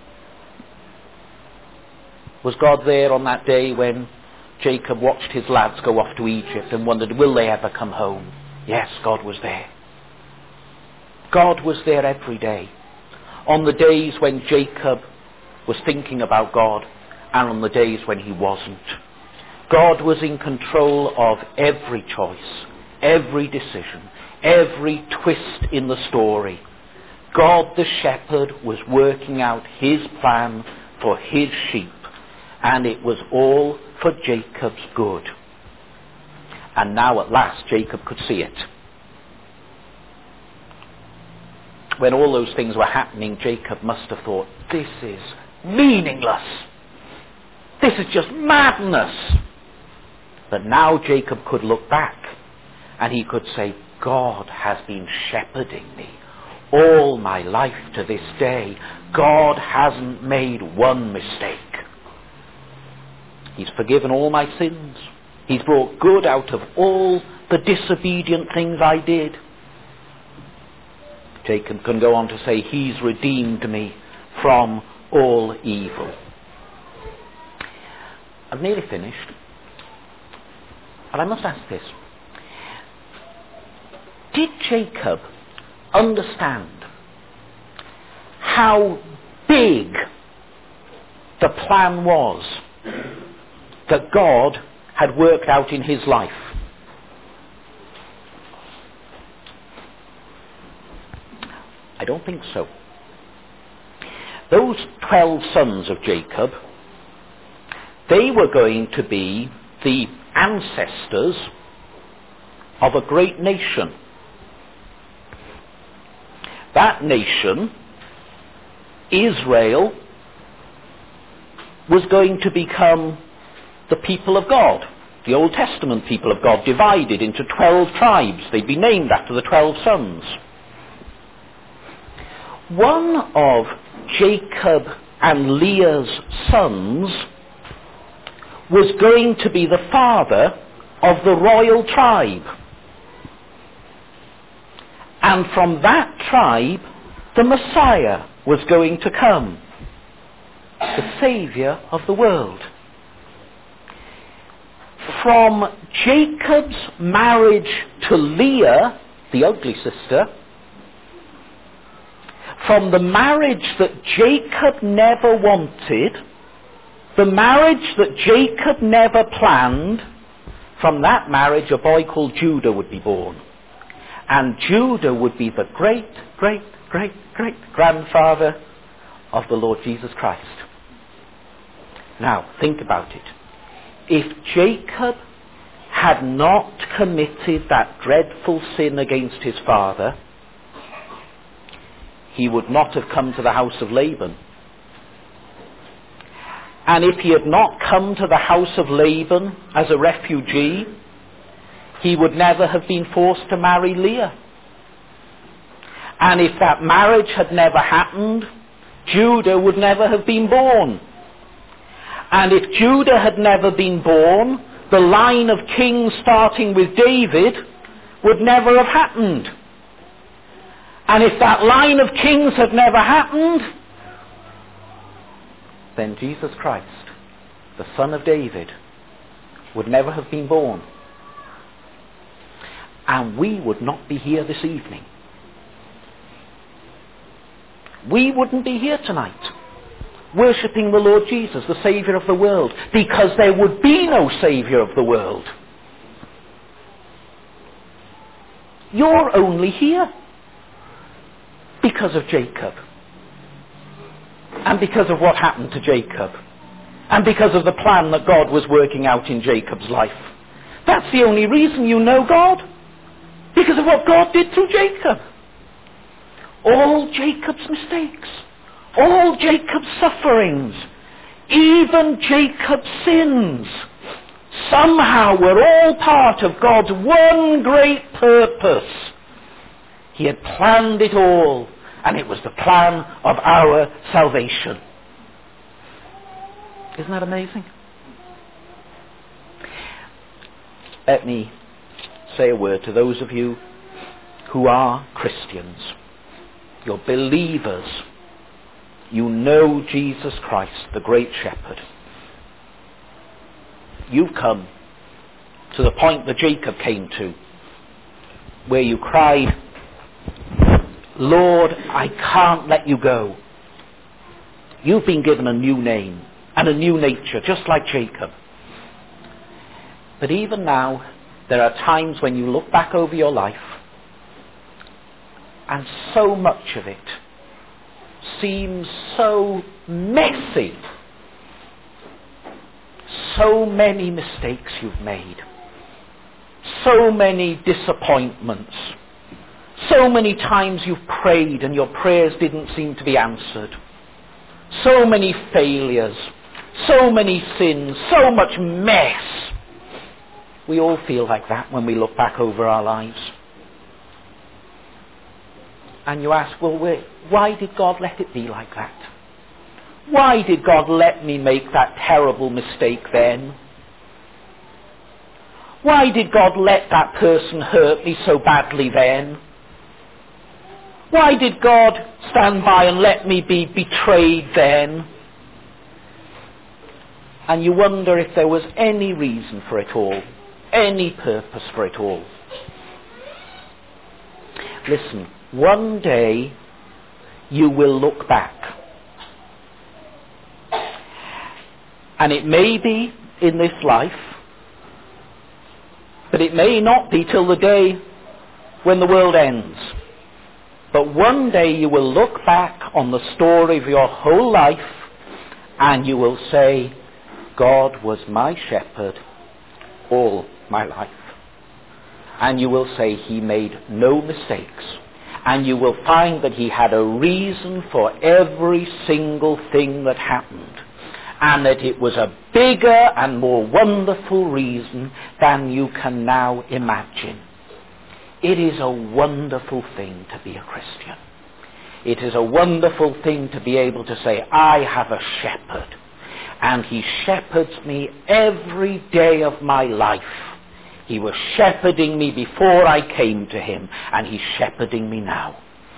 Was God there on that day when Jacob watched his lads go off to Egypt and wondered, will they ever come home? Yes, God was there. God was there every day. On the days when Jacob was thinking about God and on the days when he wasn't. God was in control of every choice, every decision, every twist in the story. God the shepherd was working out his plan for his sheep, and it was all for Jacob's good. And now at last Jacob could see it. When all those things were happening, Jacob must have thought, this is meaningless. This is just madness. But now Jacob could look back and he could say, God has been shepherding me all my life to this day. God hasn't made one mistake. He's forgiven all my sins. He's brought good out of all the disobedient things I did. Jacob can go on to say, he's redeemed me from all evil. I've nearly finished. But I must ask this. Did Jacob understand how big the plan was that God had worked out in his life? I don't think so. Those 12 sons of Jacob, they were going to be the ancestors of a great nation. That nation, Israel, was going to become the people of God, the Old Testament people of God, divided into 12 tribes. They'd be named after the 12 sons. One of Jacob and Leah's sons was going to be the father of the royal tribe. And from that tribe, the Messiah was going to come, the Saviour of the world. From Jacob's marriage to Leah, the ugly sister, from the marriage that Jacob never wanted, the marriage that Jacob never planned, from that marriage a boy called Judah would be born. And Judah would be the great, great, great, great grandfather of the Lord Jesus Christ. Now, think about it. If Jacob had not committed that dreadful sin against his father, he would not have come to the house of Laban. And if he had not come to the house of Laban as a refugee, he would never have been forced to marry Leah. And if that marriage had never happened, Judah would never have been born. And if Judah had never been born, the line of kings starting with David would never have happened. And if that line of kings had never happened, then Jesus Christ, the Son of David, would never have been born. And we would not be here this evening. We wouldn't be here tonight, worshipping the Lord Jesus, the Saviour of the world, because there would be no Saviour of the world. You're only here because of Jacob. And because of what happened to Jacob. And because of the plan that God was working out in Jacob's life. That's the only reason you know God. Because of what God did through Jacob. All Jacob's mistakes, all Jacob's sufferings, even Jacob's sins, somehow were all part of God's one great purpose. He had planned it all, and it was the plan of our salvation. Isn't that amazing? Let me say a word to those of you who are Christians. You're believers. You know Jesus Christ, the great shepherd. You've come to the point that Jacob came to, where you cried, Lord, I can't let you go. You've been given a new name and a new nature, just like Jacob. But even now, there are times when you look back over your life, and so much of it seems so messy. So many mistakes you've made. So many disappointments. So many times you've prayed and your prayers didn't seem to be answered. So many failures. So many sins. So much mess. We all feel like that when we look back over our lives. And you ask, well, why did God let it be like that? Why did God let me make that terrible mistake then? Why did God let that person hurt me so badly then? Why did God stand by and let me be betrayed then? And you wonder if there was any reason for it all, any purpose for it all. Listen, one day you will look back. And it may be in this life, but it may not be till the day when the world ends. But one day you will look back on the story of your whole life and you will say, God was my shepherd all my life. And you will say he made no mistakes. And you will find that he had a reason for every single thing that happened. And that it was a bigger and more wonderful reason than you can now imagine. It is a wonderful thing to be a Christian. It is a wonderful thing to be able to say, I have a shepherd. And he shepherds me every day of my life. He was shepherding me before I came to him, and he's shepherding me now.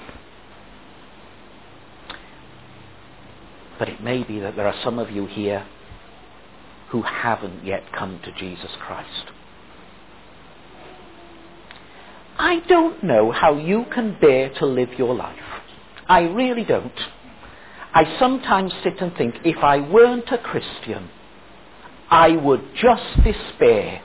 But it may be that there are some of you here who haven't yet come to Jesus Christ. I don't know how you can bear to live your life. I really don't. I sometimes sit and think, if I weren't a Christian, I would just despair.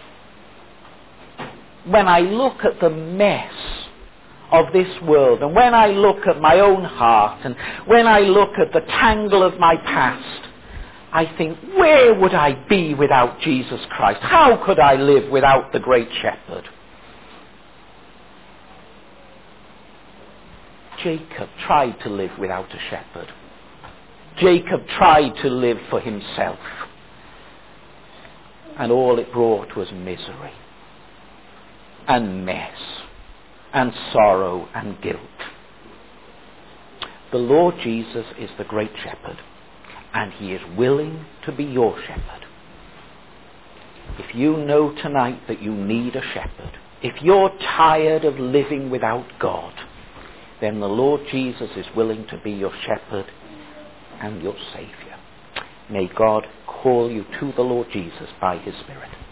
When I look at the mess of this world, and when I look at my own heart, and when I look at the tangle of my past, I think, where would I be without Jesus Christ? How could I live without the great shepherd? Jacob tried to live without a shepherd. Jacob tried to live for himself. And all it brought was misery and mess and sorrow and guilt. The Lord Jesus is the great shepherd, and he is willing to be your shepherd. If you know tonight that you need a shepherd, if you're tired of living without God, then the Lord Jesus is willing to be your shepherd and your Saviour. May God call you to the Lord Jesus by his Spirit.